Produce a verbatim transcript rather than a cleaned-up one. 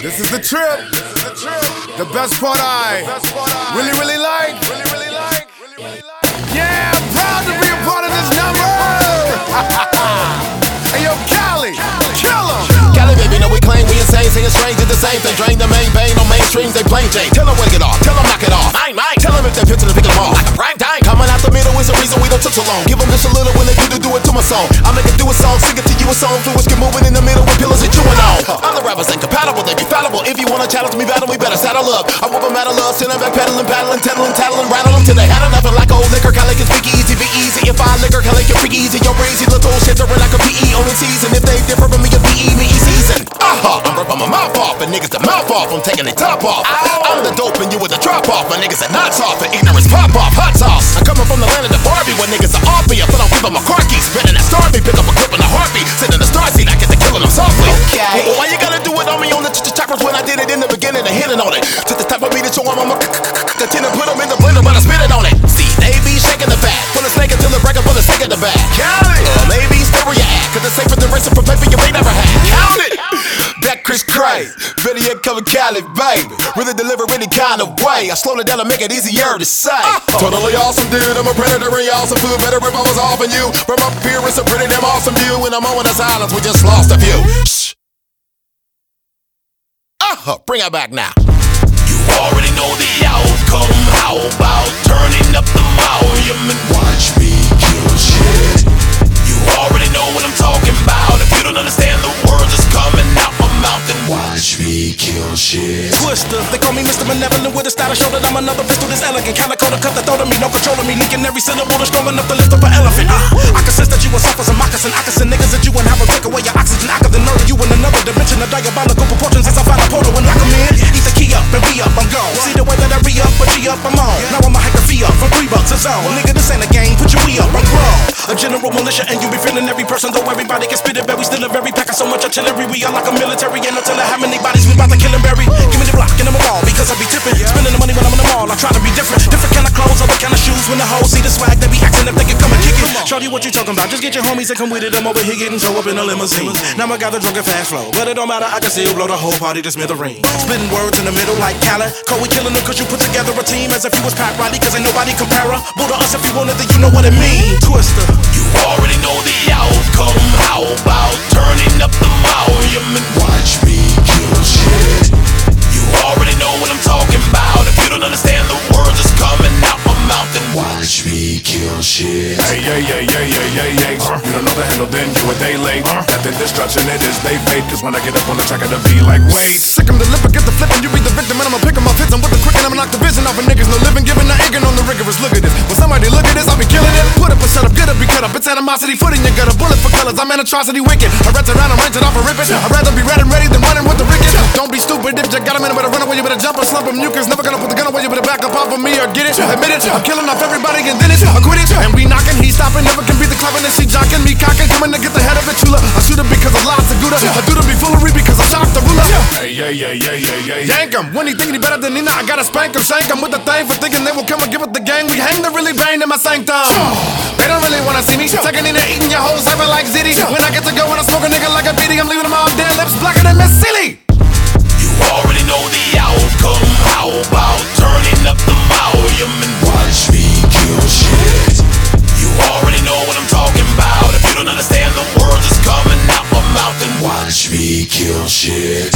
This is the trip. The best part I really, really like. Yeah, I'm proud to be a part of this number. Hey, yo, Cali, kill 'em. Cali, baby, know we claim we insane, singing strange, did the same thing. Drain the main vein on mainstreams, they plain Jane. Tell them where to get off, tell them knock it off. Mine, mine. Tell them if they're pitching to pick them off. Like a prime time. Coming out the middle is the reason we don't took so long. Give them just a little when they do to do it to my song. I make it do a song, sing it to you a song. Fluids get moving in the middle with pillars and chewing on. Other rappers ain't compatible, they be fallible. If you wanna challenge me, battle, we better saddle up. I whoop them out of love, send them back pedaling, paddling, tattling, tattling, rattle them till they had enough. And like old liquor, Cali can speak easy, be easy. If I liquor, Cali can freak easy. You're crazy, little shit, they're like a P E on the season. If they differ from me, a P E, me season. Uh-huh, I'm ripping my mouth off, and niggas the mouth off, I'm taking their top off. I'm the dope, and you with the drop off, and niggas are knots off, and ignorance pop off, hot sauce. I'm coming from the land of the Barbie, where niggas are off me, but I don't give them a car key. Spinning that star me, pick up a clip in a heartbeat. Sit in the star seat, I get to killing them softly. Okay. Well, why you gotta do it on me on the choppers when I did it in the beginning and hitting on it? To the type of beat that show I'm a continue to put them in the blender, but I spit it on it. See, they be shaking the fat, pull the snake until the breaker for the sake of the bag. Count it. Or maybe stay where you at, cause it's safer than racing for paper you may never had. Count it. That Chris Cray, video cover Cali, baby. Really deliver any kind of way. I slow it down to make it easier to say. Uh-oh. Totally awesome, dude. I'm a predator and awesome food. Better if I was off on you. From up here, it's a pretty damn awesome view. In a moment of silence, we just lost a few. Shh. Uh-huh. Bring it back now. You already know the outcome. How about turning up the volume and watch me kill shit? You already know what I'm talking about. If you don't understand the words that's coming out my mouth, then watch me kill shit. Twister, they call me Mister Benevolent with a style to show that I'm another pistol that's elegant. Calico to cut the throat of me, no control of me. Leaking every syllable that's strong enough to lift up an elephant. uh, I can sense that you were soft as a moccasin. I can send niggas that you and have a take away your oxygen. I could murder you in another dimension of diabolical proportions as I find a portal and lock 'em in. Eat the key up and be up, I'm gone. See the way that I re-up, but G-up, I'm on. Now I'ma hack a fee up from three bucks a zone. Nigga, this ain't a game, put your we up, I'm grown. A general militia and you be feeling every person, though everybody can spit it, but we still a very pack of so much artillery. We are like a military, and until I have many bodies, we bout to kill and bury. Give me the block and I'm a ball, because I be tipping. Spending the money when I'm in the mall, I try to be different. Different kind of clothes, other kind of shoes. When the hoes see the swag, they be acting if they can come and kick it. Shorty, what you talking about? Just get your homies and come with it. I'm over here getting show up in a limousine. Now I got the drunk and fast flow, but it don't matter, I can still blow the whole party to smithereens. Splitting words in the middle like Cali. Cole, we killing them cause you put together a team as if you was Pat Riley, cause ain't nobody compare her. Bull to us if you wanted, then you know what it mean. Twister. You already know the outcome. How about turning up the volume and watch me kill shit? You already know what I'm talking about. If you don't understand the words that's coming out my mouth, then watch me kill shit. Hey, yeah, yeah, yeah, yeah, yeah, yeah. Uh, you don't know the handle, then you a day late. Uh, that the destruction, it is they fake. Cause when I get up on the track, I be like, wait. Sick 'em the lip, get the flippin', you be the victim, and I'ma pick 'em up, hits 'em with the quick, and I'ma knock the vision off of niggas. No living, giving, no egging on the rigorous. Look at this. When somebody look at this, I'll be killing it. Put up a shut up, get up, be cut up. It's animosity, foot in your gut, a bullet for colors. I'm an atrocity, wicked. I read around and range it off and rip it. I'd rather be red and ready than running with the ricket. Don't be stupid if you got 'em in, better run away, you better jump or slump 'em. You cause never gonna put the gun away, you better back up off of me or get it. Admit it, I'm killing off everybody and then it's I quit it. And we knocking, he stopping, never can beat the cleverness. She jocking, me cocking, coming to get the head of it. Chula, I shoot him because of lots of Gouda. I do to be foolery because I shot the ruler. Hey, yeah, yeah, yeah, yeah, yeah. Yank 'em, when he thinking he better than Nina, I gotta spank 'em, shank 'em with the thing for thinking they will come and give it the gang. We hang the really bang in my sanctum. They don't really wanna see me second in there eating your whole seven like Zitty. When I get to go and I smoke a nigga like a beady, I'm leaving them all dead lips blacker than Miss